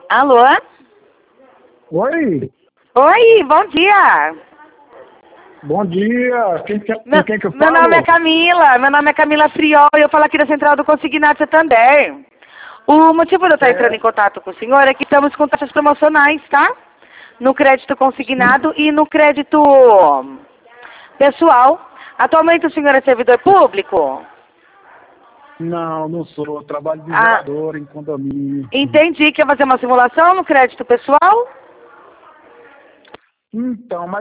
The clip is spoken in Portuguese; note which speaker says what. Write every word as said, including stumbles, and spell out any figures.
Speaker 1: Alô?
Speaker 2: Oi,
Speaker 1: Oi, bom dia.
Speaker 2: bom dia. Quem que,
Speaker 1: Meu,
Speaker 2: com quem que eu
Speaker 1: meu
Speaker 2: falo?
Speaker 1: nome é Camila, meu nome é Camila Friol e eu falo aqui da Central do Consignado Santander. O motivo de eu estar entrando
Speaker 2: É,
Speaker 1: em contato com o senhor é que estamos com taxas promocionais, tá? No crédito consignado e no crédito pessoal. Atualmente o senhor é servidor público?
Speaker 2: não, não sou. Trabalho de
Speaker 1: Ah,
Speaker 2: zelador em condomínio.
Speaker 1: entendi. Quer fazer uma simulação no crédito pessoal?
Speaker 2: Então, mas